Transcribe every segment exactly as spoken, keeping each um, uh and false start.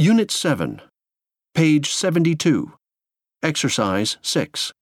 Unit seven, page seventy-two, Exercise six.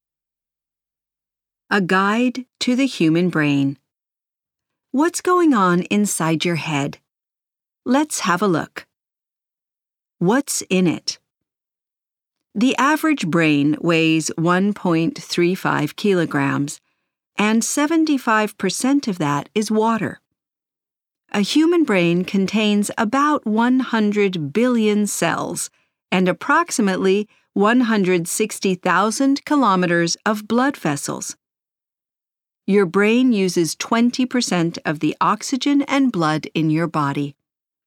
A Guide to the Human Brain. What's going on inside your head? Let's have a look. What's in it? The average brain weighs one point three five kilograms, and seventy-five percent of that is water. A human brain contains about one hundred billion cells and approximately one hundred sixty thousand kilometers of blood vessels. Your brain uses twenty percent of the oxygen and blood in your body.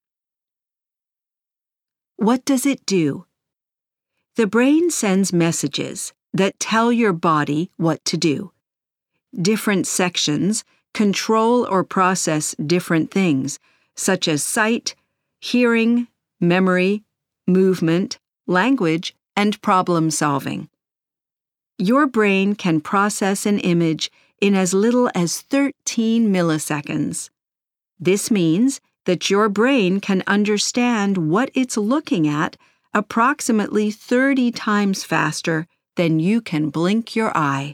What does it do? The brain sends messages that tell your body what to do. Different sections control or process different things, such as sight, hearing, memory, movement, language, and problem solving. Your brain can process an image in as little as thirteen milliseconds. This means that your brain can understand what it's looking at approximately thirty times faster than you can blink your eye.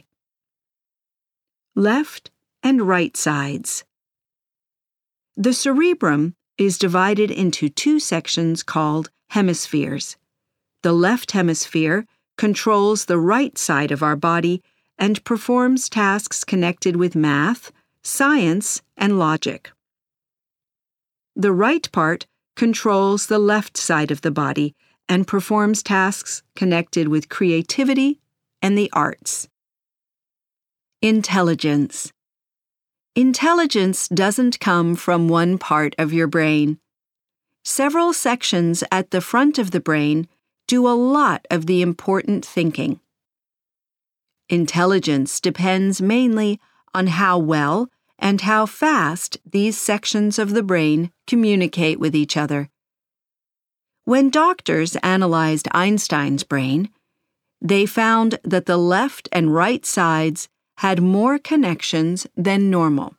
Left and right sides. The cerebrum is divided into two sections called hemispheres. The left hemisphere controls the right side of our body and performs tasks connected with math, science, and logic. The right part controls the left side of the body and performs tasks connected with creativity and the arts. Intelligence. Intelligence doesn't come from one part of your brain. Several sections at the front of the brain do a lot of the important thinking. Intelligence depends mainly on how well and how fast these sections of the brain communicate with each other. When doctors analyzed Einstein's brain, they found that the left and right sides had more connections than normal.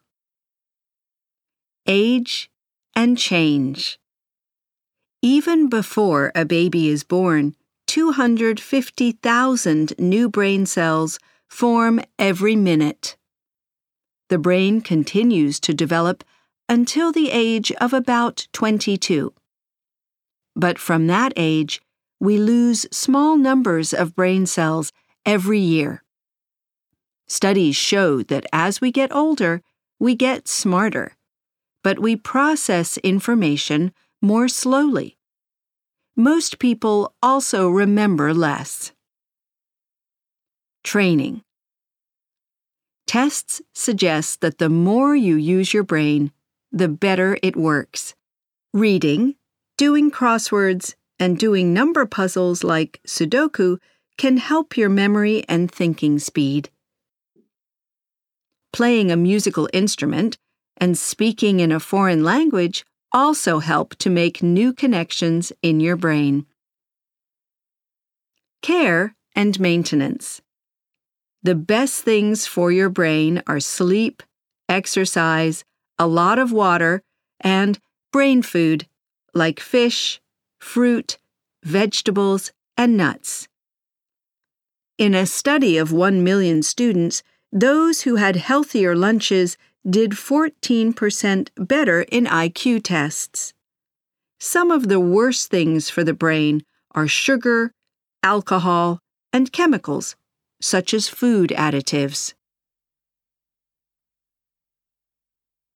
Age and change. Even before a baby is born, two hundred fifty thousand new brain cells form every minute. The brain continues to develop until the age of about twenty-two. But from that age, we lose small numbers of brain cells every year. Studies show that as we get older, we get smarter, but we process information more slowly. Most people also remember less. Training. Tests suggest that the more you use your brain, the better it works. Reading, doing crosswords, and doing number puzzles like Sudoku can help your memory and thinking speed. Playing a musical instrument and speaking in a foreign language also help to make new connections in your brain. Care and maintenance. The best things for your brain are sleep, exercise, a lot of water, and brain food like fish, fruit, vegetables, and nuts. In a study of one million students, those who had healthier lunches did fourteen percent better in I Q tests. Some of the worst things for the brain are sugar, alcohol, and chemicals, such as food additives.